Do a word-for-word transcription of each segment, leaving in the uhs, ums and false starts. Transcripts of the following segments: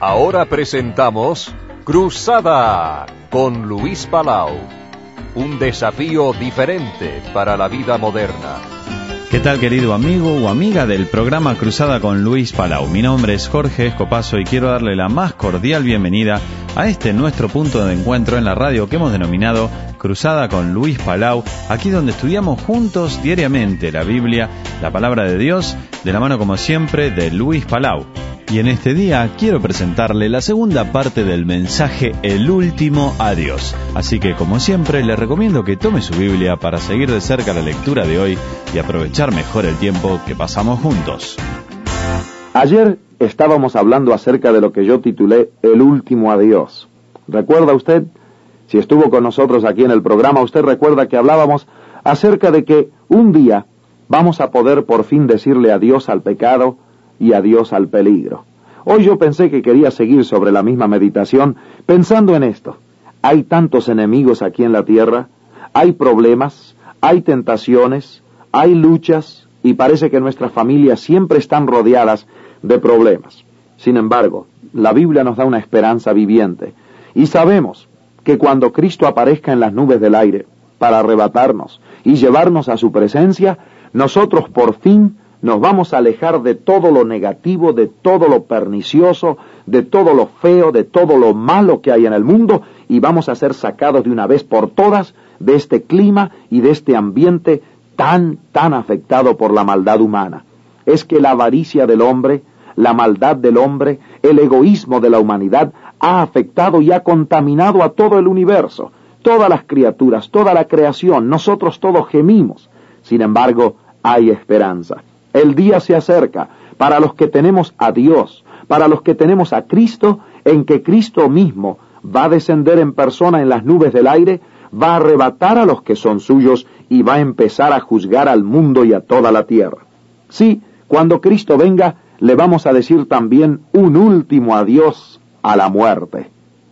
Ahora presentamos Cruzada con Luis Palau. Un desafío diferente para la vida moderna. ¿Qué tal, querido amigo o amiga del programa Cruzada con Luis Palau? Mi nombre es Jorge Escopazo y quiero darle la más cordial bienvenida a este nuestro punto de encuentro en la radio que hemos denominado Cruzada con Luis Palau, aquí donde estudiamos juntos diariamente la Biblia, la palabra de Dios, de la mano como siempre de Luis Palau. Y en este día quiero presentarle la segunda parte del mensaje El último adiós. Así que, como siempre, le recomiendo que tome su Biblia para seguir de cerca la lectura de hoy y aprovechar mejor el tiempo que pasamos juntos. Ayer estábamos hablando acerca de lo que yo titulé El último adiós. ¿Recuerda usted? Si estuvo con nosotros aquí en el programa, usted recuerda que hablábamos acerca de que un día vamos a poder por fin decirle adiós al pecado y adiós al peligro. Hoy yo pensé que quería seguir sobre la misma meditación, pensando en esto. Hay tantos enemigos aquí en la tierra, hay problemas, hay tentaciones, hay luchas, y parece que nuestras familias siempre están rodeadas de problemas. Sin embargo, la Biblia nos da una esperanza viviente, y sabemos que cuando Cristo aparezca en las nubes del aire para arrebatarnos y llevarnos a su presencia, nosotros por fin nos vamos a alejar de todo lo negativo, de todo lo pernicioso, de todo lo feo, de todo lo malo que hay en el mundo, y vamos a ser sacados de una vez por todas de este clima y de este ambiente tan, tan afectado por la maldad humana. Es que la avaricia del hombre, la maldad del hombre, el egoísmo de la humanidad ha afectado y ha contaminado a todo el universo, todas las criaturas, toda la creación. Nosotros todos gemimos. Sin embargo, hay esperanza. El día se acerca para los que tenemos a Dios, para los que tenemos a Cristo, en que Cristo mismo va a descender en persona en las nubes del aire, va a arrebatar a los que son suyos y va a empezar a juzgar al mundo y a toda la tierra. Sí, cuando Cristo venga, le vamos a decir también un último adiós a la muerte.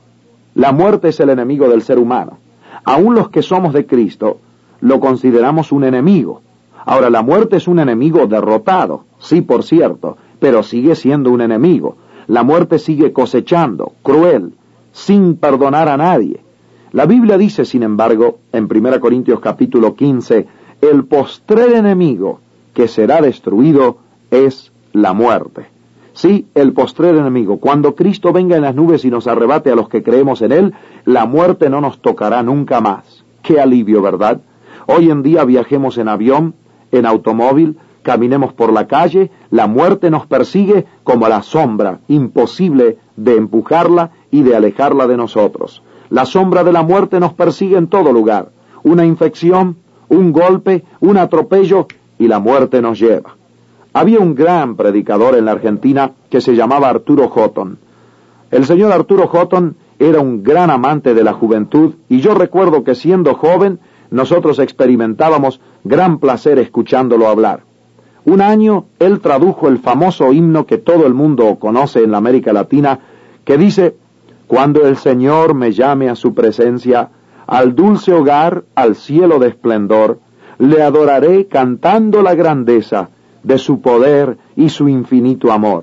La muerte es el enemigo del ser humano. Aún los que somos de Cristo lo consideramos un enemigo. Ahora, la muerte es un enemigo derrotado, sí, por cierto, pero sigue siendo un enemigo. La muerte sigue cosechando, cruel, sin perdonar a nadie. La Biblia dice, sin embargo, en primera Corintios capítulo quince, el postrer enemigo que será destruido es la muerte. Sí, el postrer enemigo. Cuando Cristo venga en las nubes y nos arrebate a los que creemos en Él, la muerte no nos tocará nunca más. ¡Qué alivio!, ¿verdad? Hoy en día viajemos en avión, en automóvil, caminemos por la calle, la muerte nos persigue como la sombra, imposible de empujarla y de alejarla de nosotros. La sombra de la muerte nos persigue en todo lugar. Una infección, un golpe, un atropello, y la muerte nos lleva. Había un gran predicador en la Argentina que se llamaba Arturo Houghton. El señor Arturo Houghton era un gran amante de la juventud, y yo recuerdo que siendo joven, nosotros experimentábamos gran placer escuchándolo hablar. Un año, él tradujo el famoso himno que todo el mundo conoce en la América Latina, que dice: cuando el Señor me llame a su presencia, al dulce hogar, al cielo de esplendor, le adoraré cantando la grandeza de su poder y su infinito amor.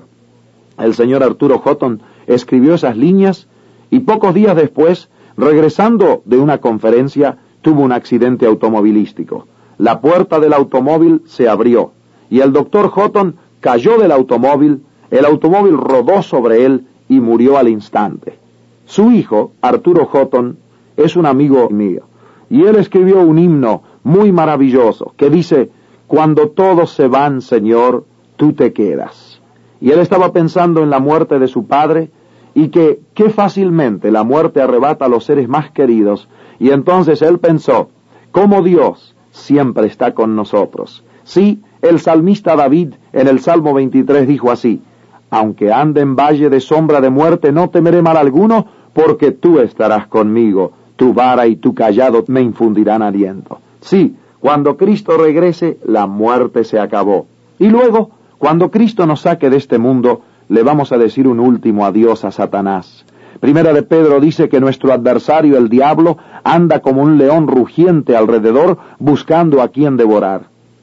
El señor Arturo Houghton escribió esas líneas y pocos días después, regresando de una conferencia, tuvo un accidente automovilístico. La puerta del automóvil se abrió y el doctor Houghton cayó del automóvil, el automóvil rodó sobre él y murió al instante. Su hijo, Arturo Houghton, es un amigo mío, y él escribió un himno muy maravilloso que dice: cuando todos se van, Señor, tú te quedas. Y él estaba pensando en la muerte de su padre, y que qué fácilmente la muerte arrebata a los seres más queridos, y entonces él pensó cómo Dios siempre está con nosotros. Sí, el salmista David en el Salmo veintitrés dijo así: aunque ande en valle de sombra de muerte, no temeré mal alguno, porque tú estarás conmigo, tu vara y tu callado me infundirán aliento. Sí, cuando Cristo regrese, la muerte se acabó. Y luego, cuando Cristo nos saque de este mundo, le vamos a decir un último adiós a Satanás. Primera de Pedro dice que nuestro adversario, el diablo, anda como un león rugiente alrededor, buscando a quien devorar.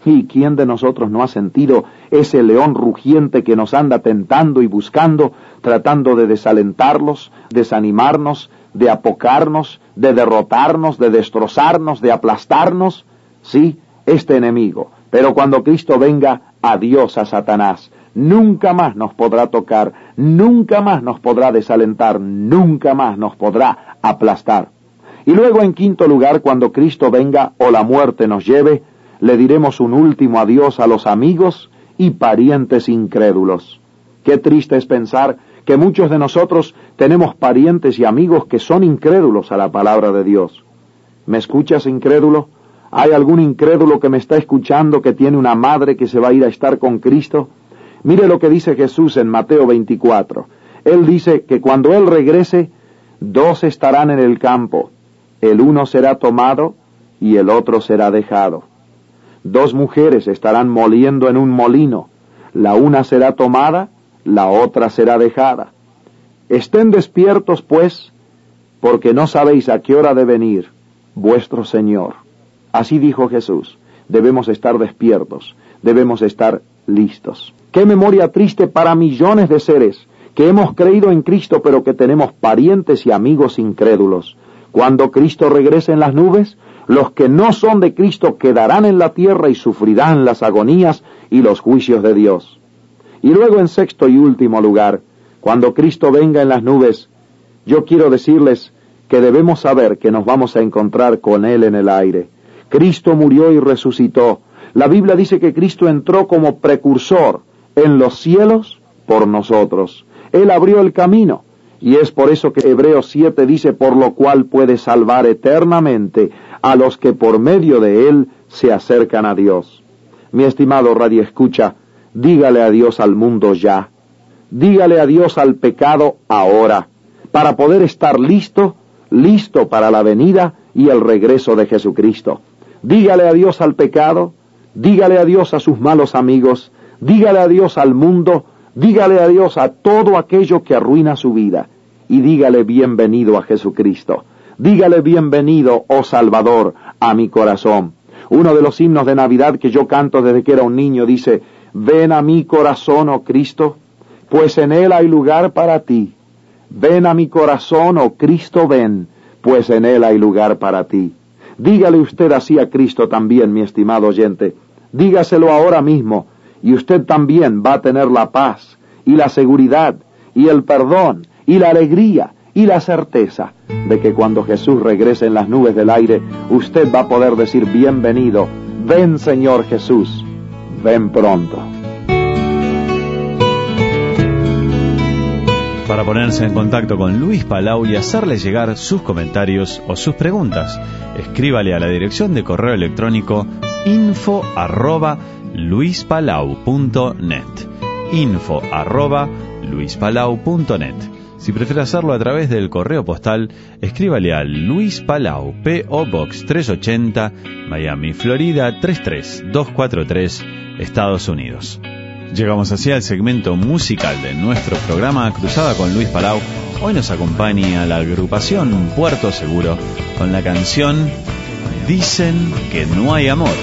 ¿Y quién de nosotros no ha sentido ese león rugiente que nos anda tentando y buscando, tratando de desalentarlos, desanimarnos, de apocarnos, de derrotarnos, de destrozarnos, de aplastarnos? Sí, este enemigo. Pero cuando Cristo venga, adiós a Satanás. Nunca más nos podrá tocar, nunca más nos podrá desalentar, nunca más nos podrá aplastar. Y luego, en quinto lugar, cuando Cristo venga o la muerte nos lleve, le diremos un último adiós a los amigos y parientes incrédulos. Qué triste es pensar que muchos de nosotros tenemos parientes y amigos que son incrédulos a la palabra de Dios. ¿Me escuchas, incrédulo? ¿Hay algún incrédulo que me está escuchando que tiene una madre que se va a ir a estar con Cristo? Mire lo que dice Jesús en Mateo veinticuatro. Él dice que cuando Él regrese, dos estarán en el campo. El uno será tomado y el otro será dejado. Dos mujeres estarán moliendo en un molino. La una será tomada, la otra será dejada. Estén despiertos, pues, porque no sabéis a qué hora ha de venir vuestro Señor. Así dijo Jesús. Debemos estar despiertos, debemos estar listos. Qué memoria triste para millones de seres que hemos creído en Cristo, pero que tenemos parientes y amigos incrédulos. Cuando Cristo regrese en las nubes, los que no son de Cristo quedarán en la tierra y sufrirán las agonías y los juicios de Dios. Y luego, en sexto y último lugar, cuando Cristo venga en las nubes, yo quiero decirles que debemos saber que nos vamos a encontrar con Él en el aire. Cristo murió y resucitó. La Biblia dice que Cristo entró como precursor en los cielos por nosotros. Él abrió el camino. Y es por eso que Hebreos siete dice, por lo cual puede salvar eternamente a los que por medio de Él se acercan a Dios. Mi estimado radioescucha, dígale adiós al mundo ya. Dígale adiós al pecado ahora, para poder estar listo, listo para la venida y el regreso de Jesucristo. Dígale adiós al pecado, dígale adiós a sus malos amigos, dígale adiós al mundo, dígale adiós a todo aquello que arruina su vida, y dígale bienvenido a Jesucristo. Dígale bienvenido, oh Salvador, a mi corazón. Uno de los himnos de Navidad que yo canto desde que era un niño dice, ven a mi corazón, oh Cristo, pues en él hay lugar para ti. Ven a mi corazón, oh Cristo, ven, pues en él hay lugar para ti. Dígale usted así a Cristo también, mi estimado oyente. Dígaselo ahora mismo, y usted también va a tener la paz, y la seguridad, y el perdón, y la alegría, y la certeza de que cuando Jesús regrese en las nubes del aire, usted va a poder decir bienvenido, ven Señor Jesús, ven pronto. Para ponerse en contacto con Luis Palau y hacerle llegar sus comentarios o sus preguntas, escríbale a la dirección de correo electrónico info arroba luispalau punto net, info arroba luispalau punto net. Si prefiere hacerlo a través del correo postal, escríbale a Luis Palau, P O Box trescientos ochenta, Miami, Florida tres tres dos cuatro tres, Estados Unidos. Llegamos así al segmento musical de nuestro programa Cruzada con Luis Palau. Hoy nos acompaña la agrupación Puerto Seguro con la canción Dicen que no hay amor.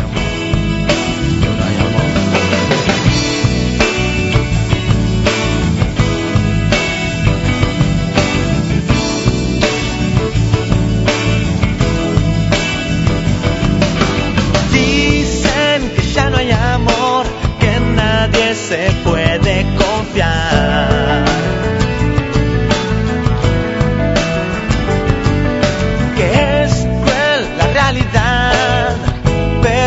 Se puede confiar, que es cruel la realidad, pero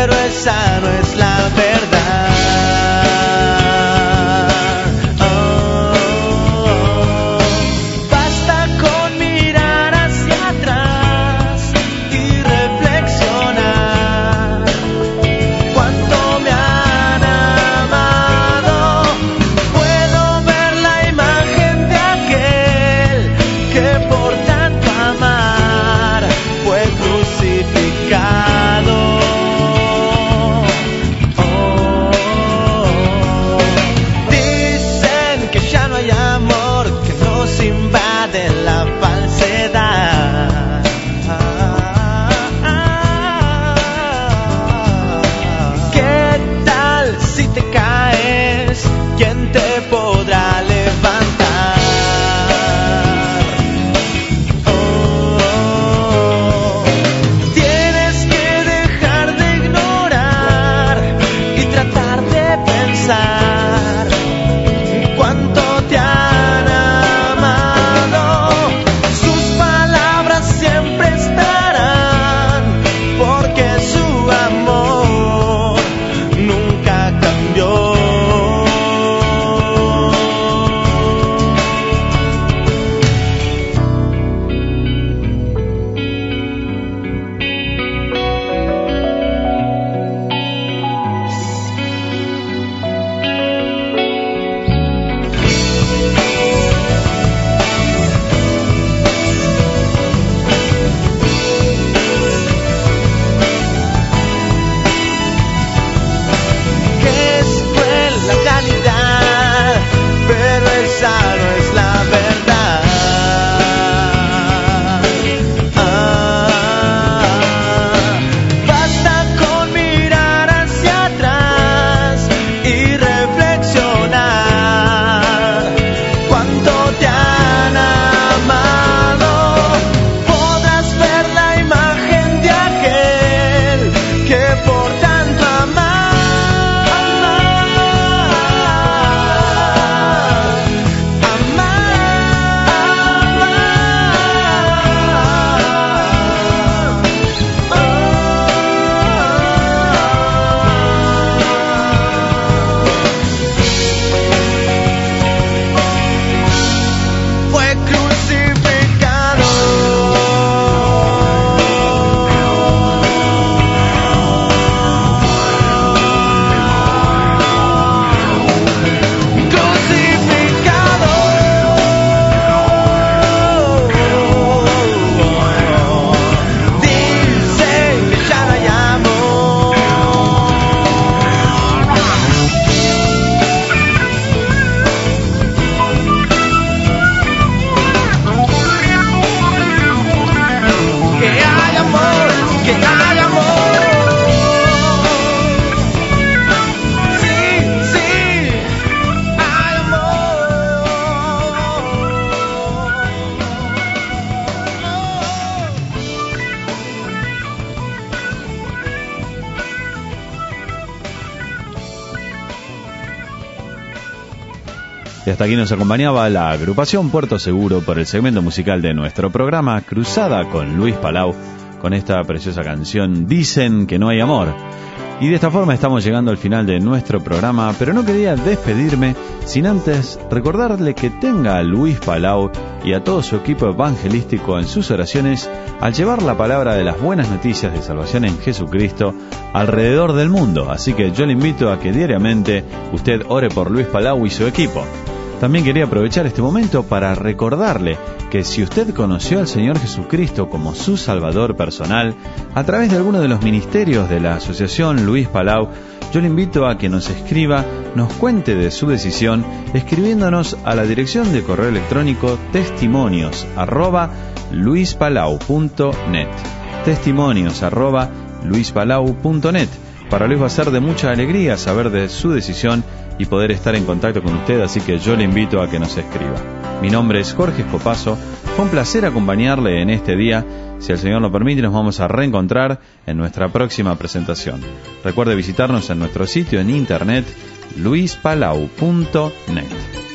Y hasta aquí nos acompañaba la agrupación Puerto Seguro por el segmento musical de nuestro programa Cruzada con Luis Palau, con esta preciosa canción Dicen que no hay amor. Y de esta forma estamos llegando al final de nuestro programa, pero no quería despedirme sin antes recordarle que tenga a Luis Palau y a todo su equipo evangelístico en sus oraciones al llevar la palabra de las buenas noticias de salvación en Jesucristo alrededor del mundo. Así que yo le invito a que diariamente usted ore por Luis Palau y su equipo. También quería aprovechar este momento para recordarle que si usted conoció al Señor Jesucristo como su Salvador personal a través de alguno de los ministerios de la Asociación Luis Palau, yo le invito a que nos escriba, nos cuente de su decisión, escribiéndonos a la dirección de correo electrónico testimonios arroba luispalau punto net. Testimonios arroba luispalau punto net. Para Luis va a ser de mucha alegría saber de su decisión y poder estar en contacto con usted, así que yo le invito a que nos escriba. Mi nombre es Jorge Escopazo, fue un placer acompañarle en este día. Si el Señor lo permite, nos vamos a reencontrar en nuestra próxima presentación. Recuerde visitarnos en nuestro sitio en internet luispalau punto net.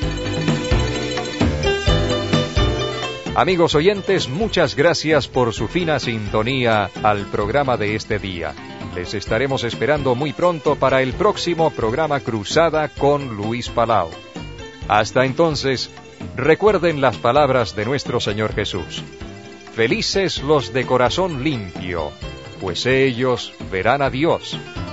Amigos oyentes, muchas gracias por su fina sintonía al programa de este día. Les estaremos esperando muy pronto para el próximo programa Cruzada con Luis Palau. Hasta entonces, recuerden las palabras de nuestro Señor Jesús. Felices los de corazón limpio, pues ellos verán a Dios.